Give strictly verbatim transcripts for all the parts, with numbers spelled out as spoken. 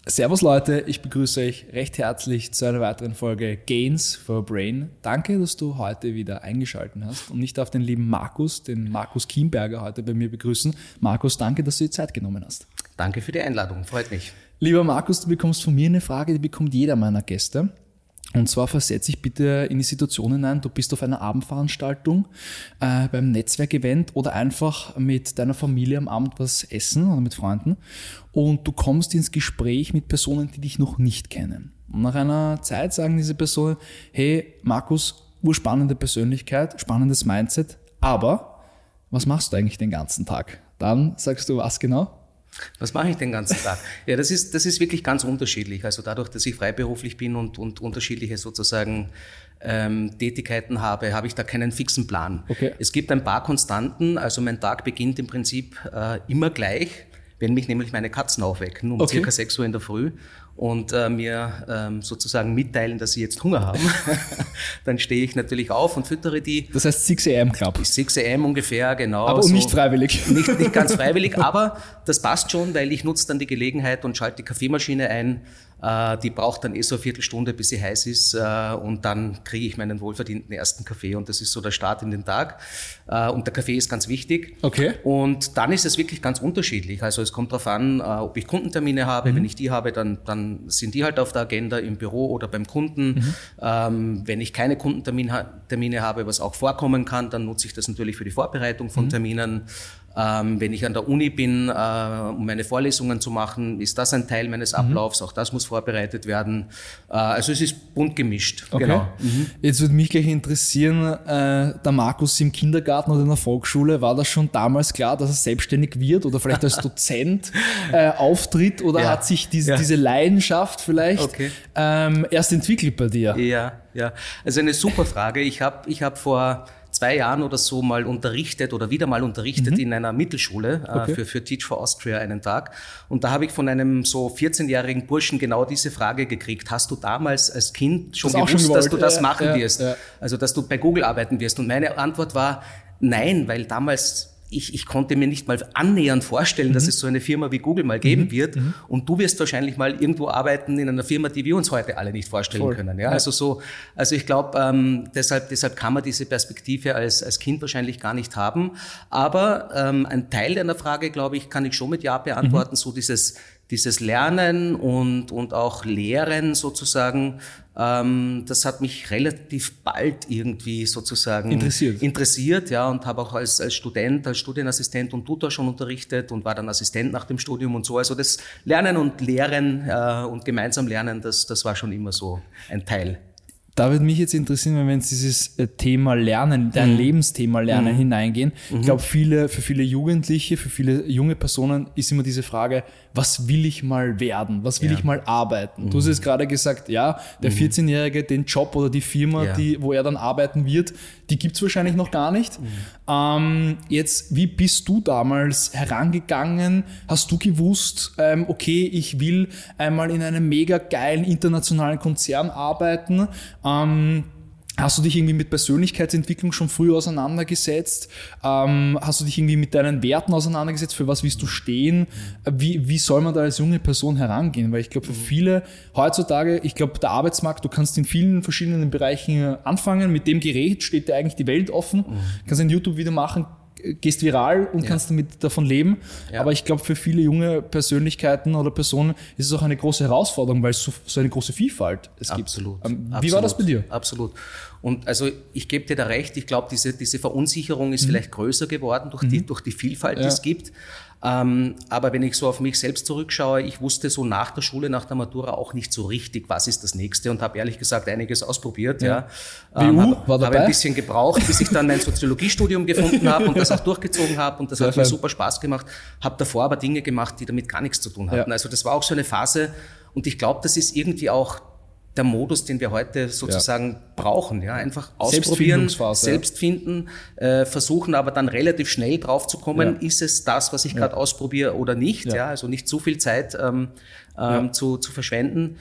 Servus Leute, ich begrüße euch recht herzlich zu einer weiteren Folge Gains for Brain. Danke, dass du heute wieder eingeschaltet hast und ich darf den lieben Markus, den Markus Kienberger heute bei mir begrüßen. Markus, danke, dass du dir Zeit genommen hast. Danke für die Einladung, freut mich. Lieber Markus, du bekommst von mir eine Frage, die bekommt jeder meiner Gäste. Und zwar versetze ich bitte in die Situation hinein, du bist auf einer Abendveranstaltung, äh, beim Netzwerkevent oder einfach mit deiner Familie am Abend was essen oder mit Freunden und du kommst ins Gespräch mit Personen, die dich noch nicht kennen. Und nach einer Zeit sagen diese Personen, hey Markus, urspannende Persönlichkeit, spannendes Mindset, aber was machst du eigentlich den ganzen Tag? Dann sagst du, was genau? Was mache ich den ganzen Tag? Ja, das ist, das ist wirklich ganz unterschiedlich. Also dadurch, dass ich freiberuflich bin und, und unterschiedliche sozusagen ähm, Tätigkeiten habe, habe ich da keinen fixen Plan. Okay. Es gibt ein paar Konstanten. Also mein Tag beginnt im Prinzip äh, immer gleich, wenn mich nämlich meine Katzen aufwecken, um okay. circa sechs Uhr in der Früh und äh, mir ähm, sozusagen mitteilen, dass sie jetzt Hunger haben. Dann stehe ich natürlich auf und füttere die. Das heißt sechs a.m. Club. sechs a.m. ungefähr, genau. Aber so. nicht freiwillig. Nicht, nicht ganz freiwillig, aber das passt schon, weil ich nutze dann die Gelegenheit und schalte die Kaffeemaschine ein. Äh, die braucht dann eh so eine Viertelstunde, bis sie heiß ist äh, und dann kriege ich meinen wohlverdienten ersten Kaffee und das ist so der Start in den Tag. Äh, und der Kaffee ist ganz wichtig. Okay. Und dann ist es wirklich ganz unterschiedlich. Also es kommt darauf an, äh, ob ich Kundentermine habe. Mhm. Wenn ich die habe, dann, dann sind die halt auf der Agenda im Büro oder beim Kunden. Mhm. Ähm, wenn ich keine Kundentermine habe, was auch vorkommen kann, dann nutze ich das natürlich für die Vorbereitung von mhm. Terminen. Ähm, wenn ich an der Uni bin, äh, um meine Vorlesungen zu machen, ist das ein Teil meines Ablaufs. Mhm. Auch das muss vorbereitet werden. Äh, also es ist bunt gemischt. Okay. Genau. Mhm. Jetzt würde mich gleich interessieren, äh, der Markus im Kindergarten oder in der Volksschule, war das schon damals klar, dass er selbstständig wird oder vielleicht als Dozent äh, auftritt oder ja. hat sich diese, ja. diese Leidenschaft vielleicht okay. ähm, erst entwickelt bei dir? Ja, ja. Also eine super Frage. Ich habe ich hab vor zwei Jahren oder so mal unterrichtet oder wieder mal unterrichtet mhm. in einer Mittelschule okay. äh, für, für Teach for Austria einen Tag. Und da habe ich von einem so vierzehnjährigen Burschen genau diese Frage gekriegt. Hast du damals als Kind schon das gewusst, schon dass du das ja, machen ja, wirst? Ja. Also, dass du bei Google arbeiten wirst? Und meine Antwort war nein, weil damals Ich, ich konnte mir nicht mal annähernd vorstellen, mhm. dass es so eine Firma wie Google mal geben mhm. wird. Mhm. Und du wirst wahrscheinlich mal irgendwo arbeiten in einer Firma, die wir uns heute alle nicht vorstellen Voll. können. Ja, ja. Also so, also ich glaube, ähm, deshalb, deshalb kann man diese Perspektive als, als Kind wahrscheinlich gar nicht haben. Aber ähm, ein Teil deiner Frage, glaube ich, kann ich schon mit Ja beantworten. Mhm. So dieses, dieses Lernen und, und auch Lehren sozusagen, ähm, das hat mich relativ bald irgendwie sozusagen interessiert, interessiert ja, und habe auch als, als Student, als Studienassistent und Tutor schon unterrichtet und war dann Assistent nach dem Studium und so. Also das Lernen und Lehren äh, und gemeinsam Lernen, das, das war schon immer so ein Teil. Da würde mich jetzt interessieren, wenn wir ins dieses Thema Lernen, dein mhm. Lebensthema Lernen mhm. hineingehen. Mhm. Ich glaube, viele, für viele Jugendliche, für viele junge Personen ist immer diese Frage, was will ich mal werden? Was will ja. ich mal arbeiten? Mhm. Du hast jetzt gerade gesagt, ja, der mhm. vierzehnjährige, den Job oder die Firma, ja. die, wo er dann arbeiten wird, die gibt's wahrscheinlich noch gar nicht. Mhm. Ähm, jetzt, wie bist du damals herangegangen? Hast du gewusst, ähm, okay, ich will einmal in einem mega geilen internationalen Konzern arbeiten? Ähm, hast du dich irgendwie mit Persönlichkeitsentwicklung schon früh auseinandergesetzt? Ähm, hast du dich irgendwie mit deinen Werten auseinandergesetzt? Für was willst du stehen? Wie, wie soll man da als junge Person herangehen? Weil ich glaube, für viele heutzutage, ich glaube, der Arbeitsmarkt, du kannst in vielen verschiedenen Bereichen anfangen. Mit dem Gerät steht dir eigentlich die Welt offen. Mhm. Kannst ein YouTube-Video machen, gehst viral und ja. kannst damit davon leben. Ja. Aber ich glaube, für viele junge Persönlichkeiten oder Personen ist es auch eine große Herausforderung, weil es so, so eine große Vielfalt es Absolut. gibt. Ähm, wie Absolut. war das bei dir? Absolut. Und also ich gebe dir da recht, ich glaube, diese, diese Verunsicherung ist mhm. vielleicht größer geworden durch, mhm. die, durch die Vielfalt, die ja. es gibt. Ähm, aber wenn ich so auf mich selbst zurückschaue, ich wusste so nach der Schule, nach der Matura auch nicht so richtig, was ist das Nächste und habe ehrlich gesagt einiges ausprobiert. Ja. Ja. Ähm, B U hab, war dabei? Habe ein bisschen gebraucht, bis ich dann mein Soziologiestudium gefunden habe und das auch durchgezogen habe und das Sehr hat fein. mir super Spaß gemacht. Habe davor aber Dinge gemacht, die damit gar nichts zu tun hatten. Ja. Also das war auch so eine Phase und ich glaube, das ist irgendwie auch der Modus, den wir heute sozusagen ja. brauchen, ja, einfach ausprobieren, selbst finden, äh, versuchen aber dann relativ schnell drauf zu kommen, ja. ist es das, was ich ja. gerade ausprobiere oder nicht, ja. ja, also nicht zu viel Zeit ähm, ähm, ja. zu, zu verschwenden.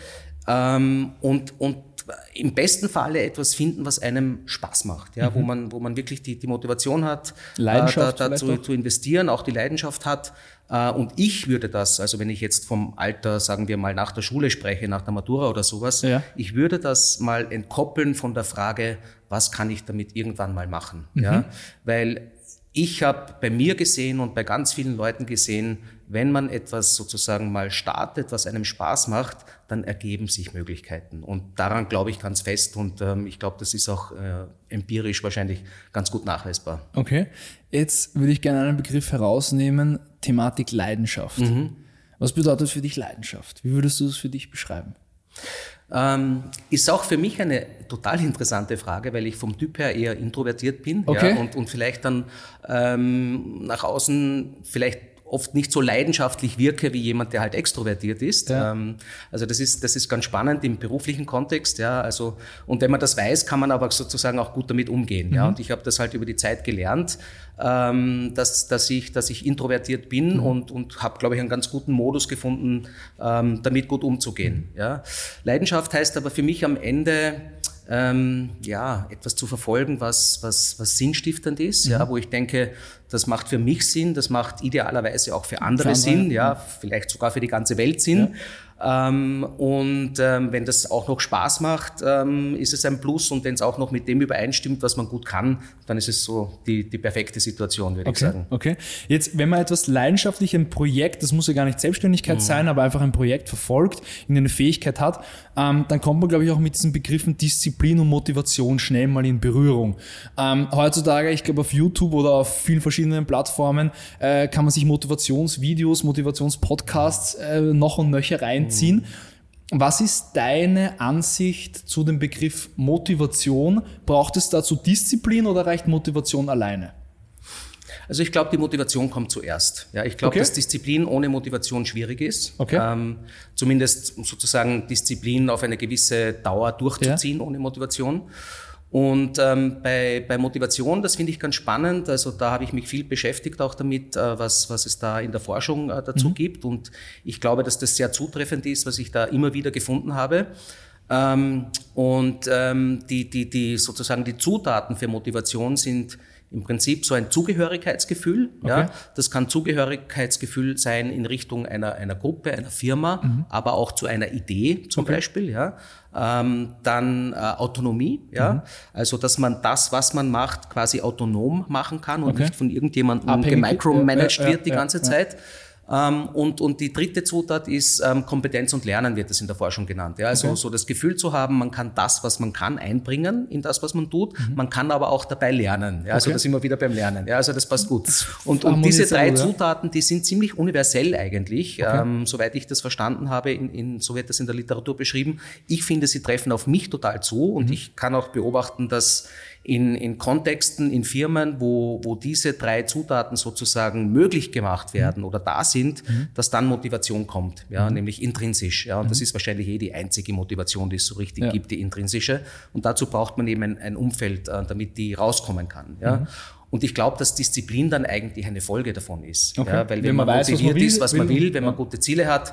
ähm, und, und im besten Falle etwas finden, was einem Spaß macht, ja, mhm. wo man, wo man wirklich die, die Motivation hat, Leidenschaft äh, da, dazu zu investieren, auch die Leidenschaft hat. Äh, und ich würde das, also wenn ich jetzt vom Alter, sagen wir mal, nach der Schule spreche, nach der Matura oder sowas, ja. ich würde das mal entkoppeln von der Frage, was kann ich damit irgendwann mal machen? Mhm. Ja, weil ich habe bei mir gesehen und bei ganz vielen Leuten gesehen, wenn man etwas sozusagen mal startet, was einem Spaß macht, dann ergeben sich Möglichkeiten. Und daran glaube ich ganz fest und ähm, ich glaube, das ist auch äh, empirisch wahrscheinlich ganz gut nachweisbar. Okay, jetzt würde ich gerne einen Begriff herausnehmen, Thematik Leidenschaft. Mhm. Was bedeutet für dich Leidenschaft? Wie würdest du es für dich beschreiben? Ähm, ist auch für mich eine total interessante Frage, weil ich vom Typ her eher introvertiert bin okay. ja, und, und vielleicht dann ähm, nach außen vielleicht oft nicht so leidenschaftlich wirke wie jemand, der halt extrovertiert ist. Ja. Ähm, also das ist, das ist ganz spannend im beruflichen Kontext. Ja, also, und wenn man das weiß, kann man aber sozusagen auch gut damit umgehen. Mhm. Ja, und ich habe das halt über die Zeit gelernt, ähm, dass, dass, ich, dass ich introvertiert bin mhm. und, und habe, glaube ich, einen ganz guten Modus gefunden, ähm, damit gut umzugehen. Mhm. Ja. Leidenschaft heißt aber für mich am Ende, Ähm, ja, etwas zu verfolgen, was, was, was sinnstiftend ist, mhm. ja, wo ich denke, das macht für mich Sinn, das macht idealerweise auch für andere, für andere Sinn, ja, vielleicht sogar für die ganze Welt Sinn. Ja. Ähm, und ähm, wenn das auch noch Spaß macht, ähm, ist es ein Plus und wenn es auch noch mit dem übereinstimmt, was man gut kann, dann ist es so die, die perfekte Situation, würde okay, ich sagen. Okay, jetzt wenn man etwas leidenschaftlich, ein Projekt, das muss ja gar nicht Selbstständigkeit mhm. sein, aber einfach ein Projekt verfolgt, irgendeine Fähigkeit hat, ähm, dann kommt man, glaube ich, auch mit diesen Begriffen Disziplin und Motivation schnell mal in Berührung. Ähm, heutzutage, ich glaube auf YouTube oder auf vielen verschiedenen Plattformen, äh, kann man sich Motivationsvideos, Motivationspodcasts äh, noch und nöcher rein ziehen. Was ist deine Ansicht zu dem Begriff Motivation? Braucht es dazu Disziplin oder reicht Motivation alleine? Also ich glaube, die Motivation kommt zuerst. Ja, ich glaube, okay. dass Disziplin ohne Motivation schwierig ist. Okay. Ähm, zumindest sozusagen Disziplin auf eine gewisse Dauer durchzuziehen ja. ohne Motivation. Und ähm, bei, bei Motivation, das finde ich ganz spannend, also da habe ich mich viel beschäftigt auch damit, äh, was, was es da in der Forschung äh, dazu mhm. gibt und ich glaube, dass das sehr zutreffend ist, was ich da immer wieder gefunden habe. Ähm, und ähm, die, die, die sozusagen die Zutaten für Motivation sind im Prinzip so ein Zugehörigkeitsgefühl. Okay. Ja, das kann Zugehörigkeitsgefühl sein in Richtung einer, einer Gruppe, einer Firma, mhm. aber auch zu einer Idee zum okay. Beispiel. Ja. Ähm, dann äh, Autonomie, ja, mhm. also dass man das, was man macht, quasi autonom machen kann und okay. nicht von irgendjemandem gemicromanaged ja, ja, wird die ja, ganze ja, Zeit. Ja. Ähm, und, und die dritte Zutat ist ähm, Kompetenz und Lernen, wird das in der Forschung genannt. Ja, also okay. so das Gefühl zu haben, man kann das, was man kann, einbringen in das, was man tut. Mhm. Man kann aber auch dabei lernen. Ja, also okay. da sind wir wieder beim Lernen. Ja, also das passt gut. Und, und diese drei oder? Zutaten, die sind ziemlich universell eigentlich, okay. ähm, soweit ich das verstanden habe, in, in, so wird das in der Literatur beschrieben. Ich finde, sie treffen auf mich total zu und mhm. ich kann auch beobachten, dass In, in Kontexten, in Firmen, wo, wo diese drei Zutaten sozusagen möglich gemacht werden mhm. oder da sind, mhm. dass dann Motivation kommt, ja, mhm. nämlich intrinsisch. Ja, und mhm. das ist wahrscheinlich eh die einzige Motivation, die es so richtig ja. gibt, die intrinsische. Und dazu braucht man eben ein, ein Umfeld, äh, damit die rauskommen kann. Ja. Mhm. Und ich glaube, dass Disziplin dann eigentlich eine Folge davon ist. Okay. Ja, weil wenn, wenn man, man weiß, motiviert was man will, ist, was man will, wenn ja. man gute Ziele hat,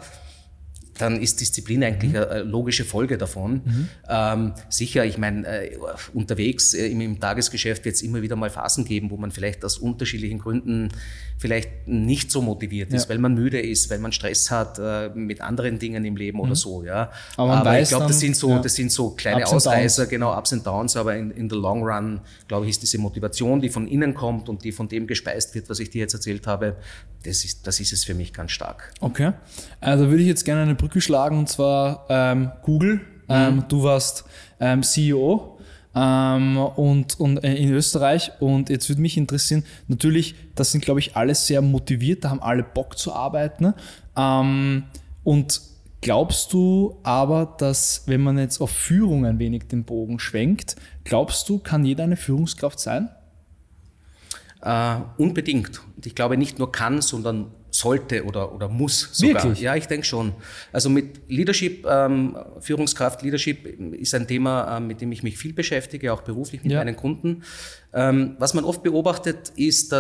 dann ist Disziplin eigentlich mhm. eine logische Folge davon. Mhm. Ähm, sicher, ich meine, äh, unterwegs äh, im, im Tagesgeschäft wird es immer wieder mal Phasen geben, wo man vielleicht aus unterschiedlichen Gründen vielleicht nicht so motiviert ist, ja. weil man müde ist, weil man Stress hat äh, mit anderen Dingen im Leben mhm. oder so. Ja. Aber, man aber weiß ich glaube, das sind so, ja. das sind so kleine Ups Ausreißer, genau, Ups and Downs, aber in, in the long run, glaube ich, ist diese Motivation, die von innen kommt und die von dem gespeist wird, was ich dir jetzt erzählt habe, das ist, das ist es für mich ganz stark. Okay, also würde ich jetzt gerne eine Brücke schlagen und zwar ähm, Google. Mhm. Ähm, du warst ähm, C E O ähm, und, und äh, in Österreich und jetzt würde mich interessieren, natürlich, das sind glaube ich alle sehr motiviert, da haben alle Bock zu arbeiten. Ne? Ähm, und glaubst du aber, dass wenn man jetzt auf Führung ein wenig den Bogen schwenkt, glaubst du, kann jeder eine Führungskraft sein? Uh, unbedingt. Und ich glaube nicht nur kann, sondern sollte oder, oder muss sogar. Wirklich? Ja, ich denke schon. Also mit Leadership, ähm, Führungskraft, Leadership ist ein Thema, ähm, mit dem ich mich viel beschäftige, auch beruflich mit ja. meinen Kunden. Ähm, was man oft beobachtet, ist, dass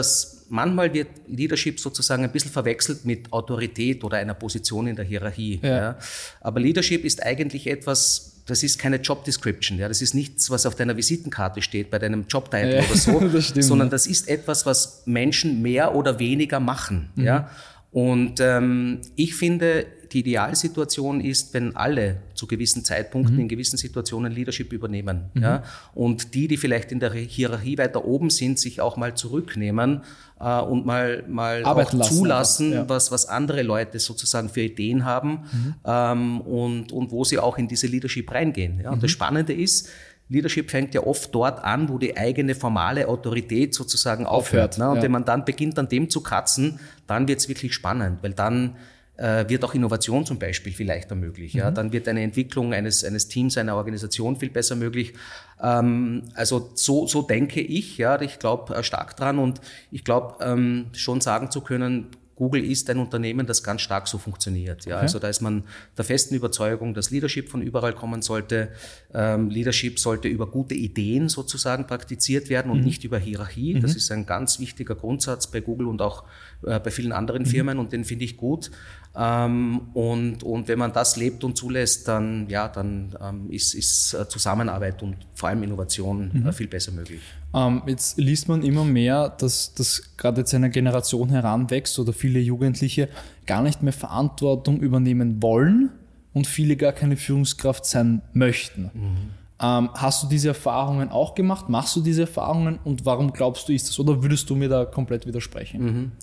manchmal wird Leadership sozusagen ein bisschen verwechselt mit Autorität oder einer Position in der Hierarchie. Ja. Ja. Aber Leadership ist eigentlich etwas, das ist keine Job Description. Ja. Das ist nichts, was auf deiner Visitenkarte steht, bei deinem Jobtitel ja, oder so, das stimmt, sondern ja. das ist etwas, was Menschen mehr oder weniger machen. Mhm. Ja. Und ähm, ich finde, die Idealsituation ist, wenn alle zu gewissen Zeitpunkten mhm. in gewissen Situationen Leadership übernehmen. Mhm. Ja? Und die, die vielleicht in der Hierarchie weiter oben sind, sich auch mal zurücknehmen äh, und mal, mal auch lassen, zulassen, ja. was, was andere Leute sozusagen für Ideen haben mhm. ähm, und, und wo sie auch in diese Leadership reingehen. Ja? Und mhm. das Spannende ist, Leadership fängt ja oft dort an, wo die eigene formale Autorität sozusagen aufhört. aufhört ne? Und ja. wenn man dann beginnt, an dem zu kratzen, dann wird es wirklich spannend, weil dann äh, wird auch Innovation zum Beispiel viel leichter möglich. Mhm. Ja? Dann wird eine Entwicklung eines, eines Teams, einer Organisation viel besser möglich. Ähm, also so, so denke ich. Ja? Ich glaube äh, stark dran und ich glaube ähm, schon sagen zu können, Google ist ein Unternehmen, das ganz stark so funktioniert. Ja, okay. Also da ist man der festen Überzeugung, dass Leadership von überall kommen sollte. Ähm, Leadership sollte über gute Ideen sozusagen praktiziert werden und mhm. nicht über Hierarchie. Mhm. Das ist ein ganz wichtiger Grundsatz bei Google und auch äh, bei vielen anderen mhm. Firmen und den finde ich gut. Ähm, und, und wenn man das lebt und zulässt, dann, ja, dann ähm, ist, ist Zusammenarbeit und vor allem Innovation mhm. äh, viel besser möglich. Ähm, jetzt liest man immer mehr, dass, dass gerade jetzt eine Generation heranwächst oder viele Jugendliche gar nicht mehr Verantwortung übernehmen wollen und viele gar keine Führungskraft sein möchten. Mhm. Ähm, hast du diese Erfahrungen auch gemacht? Machst du diese Erfahrungen und warum glaubst du, ist das? Oder würdest du mir da komplett widersprechen? Mhm.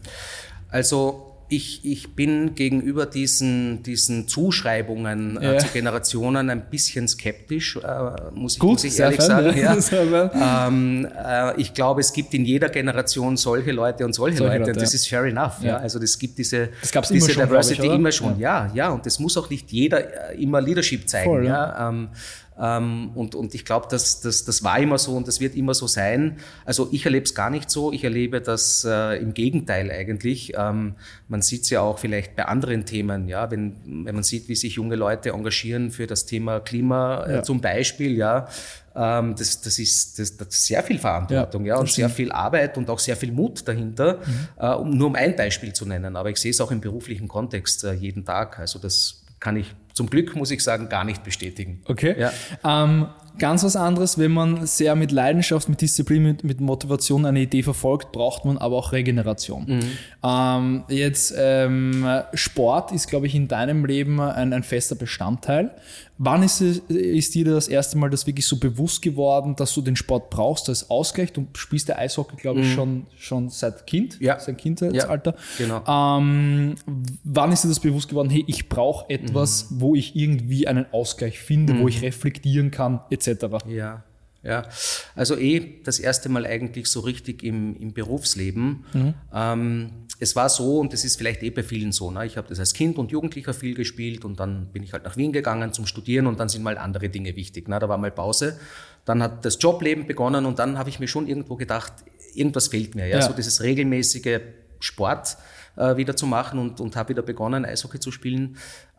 Also Ich, ich bin gegenüber diesen, diesen Zuschreibungen ja. äh, zu Generationen ein bisschen skeptisch, äh, muss ich, Gut, muss ich ehrlich fan, sagen. Ja. Ja. Ähm, äh, ich glaube, es gibt in jeder Generation solche Leute und solche, solche Leute. Leute. Das ja. ist fair enough. Ja. Ja. Also das gibt diese, das gab's diese immer schon, Diversity ich, immer schon. Ja. ja, ja. Und das muss auch nicht jeder immer Leadership zeigen. Voll, ja. Ja. Ähm, Ähm, und, und ich glaube, das, das, das war immer so und das wird immer so sein. Also ich erlebe es gar nicht so. Ich erlebe das äh, im Gegenteil eigentlich. Ähm, man sieht es ja auch vielleicht bei anderen Themen, ja, wenn, wenn man sieht, wie sich junge Leute engagieren für das Thema Klima äh, ja. zum Beispiel, ja. Ähm, das, das, ist, das, das ist sehr viel Verantwortung, ja, ja und sehr viel Arbeit und auch sehr viel Mut dahinter, mhm. äh, um, nur um ein Beispiel zu nennen. Aber ich sehe es auch im beruflichen Kontext äh, jeden Tag. Also das kann ich zum Glück, muss ich sagen, gar nicht bestätigen. Okay. Ja. Ähm, ganz was anderes, wenn man sehr mit Leidenschaft, mit Disziplin, mit, mit Motivation eine Idee verfolgt, braucht man aber auch Regeneration. Mhm. Ähm, jetzt ähm, Sport ist, glaube ich, in deinem Leben ein, ein fester Bestandteil. Wann ist, es, ist dir das erste Mal das wirklich so bewusst geworden, dass du den Sport brauchst als Ausgleich? Du spielst ja Eishockey, glaube ich, mhm. schon, schon seit Kind, ja. seit Kindheitsalter. Ja, genau. Ähm, wann ist dir das bewusst geworden, hey, ich brauche etwas, mhm. wo ich irgendwie einen Ausgleich finde, mhm. wo ich reflektieren kann, et cetera? Ja. Ja, also eh das erste Mal eigentlich so richtig im, im Berufsleben. Mhm. Ähm, es war so, und das ist vielleicht eh bei vielen so, ne? Ich habe das als Kind und Jugendlicher viel gespielt und dann bin ich halt nach Wien gegangen zum Studieren und dann sind mal andere Dinge wichtig. Ne? Da war mal Pause, dann hat das Jobleben begonnen und dann habe ich mir schon irgendwo gedacht, irgendwas fehlt mir. Ja? Ja. So dieses regelmäßige Sport äh, wieder zu machen und, und habe wieder begonnen, Eishockey zu spielen.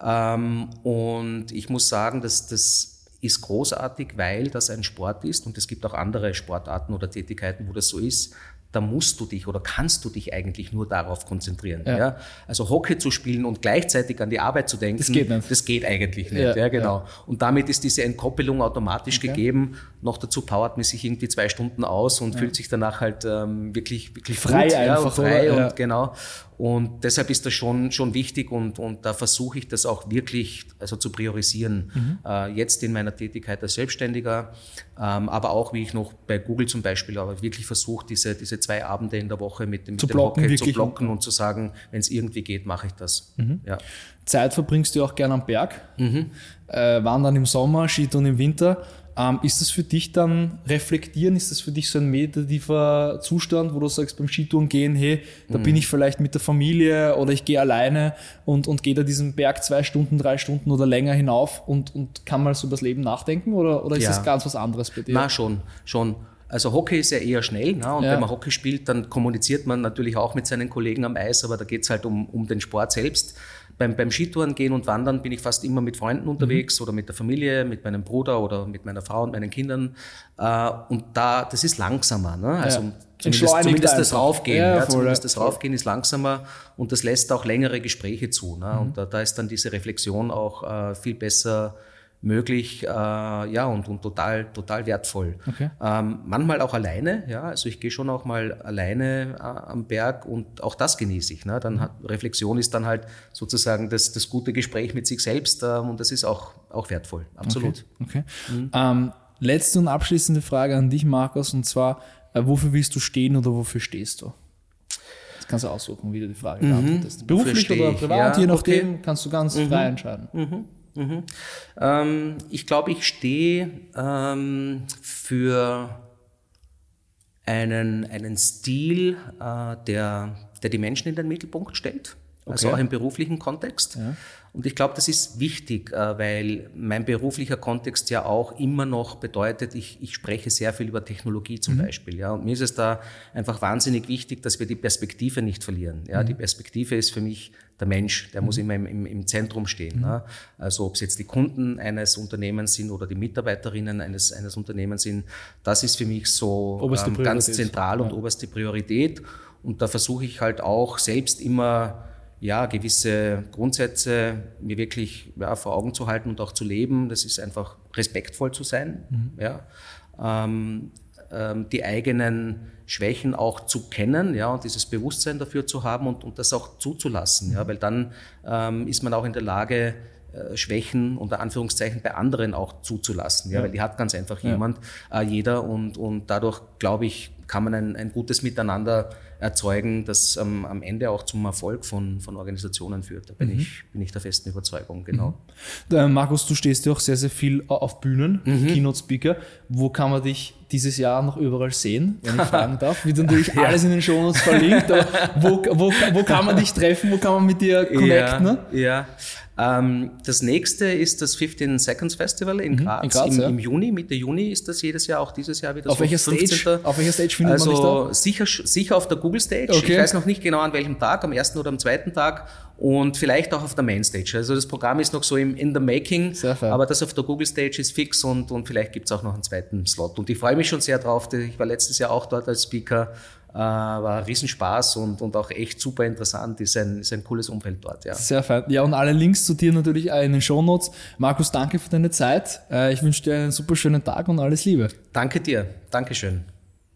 Ähm, und ich muss sagen, dass das ist großartig, weil das ein Sport ist und es gibt auch andere Sportarten oder Tätigkeiten, wo das so ist. Da musst du dich oder kannst du dich eigentlich nur darauf konzentrieren. Ja. Ja? Also Hockey zu spielen und gleichzeitig an die Arbeit zu denken, das geht, nicht. Das geht eigentlich nicht. Ja, ja, genau. Ja. Und damit ist diese Entkoppelung automatisch okay. gegeben. Noch dazu powert man sich irgendwie zwei Stunden aus und ja. fühlt sich danach halt ähm, wirklich, wirklich frei gut, einfach. Ja, und frei oder? Und genau. Und deshalb ist das schon, schon wichtig und, und da versuche ich das auch wirklich also zu priorisieren. Mhm. Äh, jetzt in meiner Tätigkeit als Selbstständiger, ähm, aber auch wie ich noch bei Google zum Beispiel aber wirklich versuche, diese, diese zwei Abende in der Woche mit dem, mit zu dem blocken, Hockey zu blocken und zu sagen, wenn es irgendwie geht, mache ich das. Mhm. Ja. Zeit verbringst du auch gerne am Berg, mhm. äh, Wandern im Sommer, Skitouren im Winter. Ähm, ist das für dich dann reflektieren? Ist das für dich so ein meditativer Zustand, wo du sagst beim Skitouren gehen, hey, da mhm. bin ich vielleicht mit der Familie oder ich gehe alleine und, und gehe da diesen Berg zwei Stunden, drei Stunden oder länger hinauf und, und kann mal so über das Leben nachdenken oder, oder ist ja. das ganz was anderes bei dir? Na schon, schon. Also Hockey ist ja eher schnell, ne? Und ja. wenn man Hockey spielt, dann kommuniziert man natürlich auch mit seinen Kollegen am Eis, aber da geht es halt um, um den Sport selbst. beim, beim Skitouren gehen und Wandern bin ich fast immer mit Freunden unterwegs mhm. oder mit der Familie, mit meinem Bruder oder mit meiner Frau und meinen Kindern. Äh, und da, das ist langsamer. Ne? Also ja. zumindest, zumindest das einfach. Raufgehen. Ja, ja, voll, zumindest ja. das Raufgehen ist langsamer und das lässt auch längere Gespräche zu. Ne? Mhm. Und da, da ist dann diese Reflexion auch äh, viel besser möglich, äh, ja, und, und total, total wertvoll. Okay. Ähm, manchmal auch alleine, ja, also ich gehe schon auch mal alleine äh, am Berg und auch das genieße ich. Ne? Dann mhm. hat, Reflexion ist dann halt sozusagen das, das gute Gespräch mit sich selbst ähm, und das ist auch, auch wertvoll, absolut. Okay. okay. Mhm. Ähm, letzte und abschließende Frage an dich, Markus, und zwar, äh, wofür willst du stehen oder wofür stehst du? Das kannst du aussuchen, wie du die Frage mhm. beantwortest. Beruflich oder privat, ja, je nachdem, okay. kannst du ganz mhm. frei entscheiden. Mhm. Mhm. Ähm, ich glaube, ich stehe ähm, für einen, einen Stil, äh, der, der die Menschen in den Mittelpunkt stellt, okay. also auch im beruflichen Kontext. Ja. Und ich glaube, das ist wichtig, äh, weil mein beruflicher Kontext ja auch immer noch bedeutet, ich, ich spreche sehr viel über Technologie zum mhm. Beispiel. Ja. Und mir ist es da einfach wahnsinnig wichtig, dass wir die Perspektive nicht verlieren. Ja. Mhm. Die Perspektive ist für mich der Mensch, der mhm. muss immer im, im, im Zentrum stehen. Mhm. Ne? Also ob es jetzt die Kunden eines Unternehmens sind oder die Mitarbeiterinnen eines, eines Unternehmens sind, das ist für mich so ähm, ganz zentral und ja. oberste Priorität. Und da versuche ich halt auch selbst immer ja, gewisse Grundsätze mir wirklich ja, vor Augen zu halten und auch zu leben. Das ist einfach respektvoll zu sein, mhm. ja. ähm, ähm, die eigenen Schwächen auch zu kennen, ja, und dieses Bewusstsein dafür zu haben und, und das auch zuzulassen, mhm. ja, weil dann ähm, ist man auch in der Lage, äh, Schwächen unter Anführungszeichen bei anderen auch zuzulassen, ja, ja. weil die hat ganz einfach ja. jemand, äh, jeder und, und dadurch, glaube ich, kann man ein, ein gutes Miteinander erzeugen, das ähm, am Ende auch zum Erfolg von, von Organisationen führt. Da bin, mhm. ich, bin ich der festen Überzeugung, genau. Mhm. Äh, Markus, du stehst ja auch sehr, sehr viel auf Bühnen, mhm. Keynote-Speaker. Wo kann man dich dieses Jahr noch überall sehen, wenn ich fragen darf? Wird natürlich ja. alles in den Shownotes verlinkt, aber wo, wo, wo kann man dich treffen, wo kann man mit dir connecten? Ja, ja. Ähm, das nächste ist das fifteen Seconds Festival in Graz, in Graz im, ja. im Juni, Mitte Juni ist das jedes Jahr, auch dieses Jahr wieder auf so. Welcher Stage, auf welcher Stage findet also man dich da? Sicher, sicher auf der Google Stage, okay. ich weiß noch nicht genau an welchem Tag, am ersten oder am zweiten Tag und vielleicht auch auf der Mainstage. Also das Programm ist noch so im in the making, aber das auf der Google Stage ist fix und, und vielleicht gibt es auch noch einen zweiten Slot. Und ich freue mich schon sehr drauf, ich war letztes Jahr auch dort als Speaker. Äh, war ein Riesenspaß und, und auch echt super interessant, ist ein, ist ein cooles Umfeld dort. Ja. Sehr fein. Ja, und alle Links zu dir natürlich in den Shownotes. Markus, danke für deine Zeit. Ich wünsche dir einen super schönen Tag und alles Liebe. Danke dir. Dankeschön.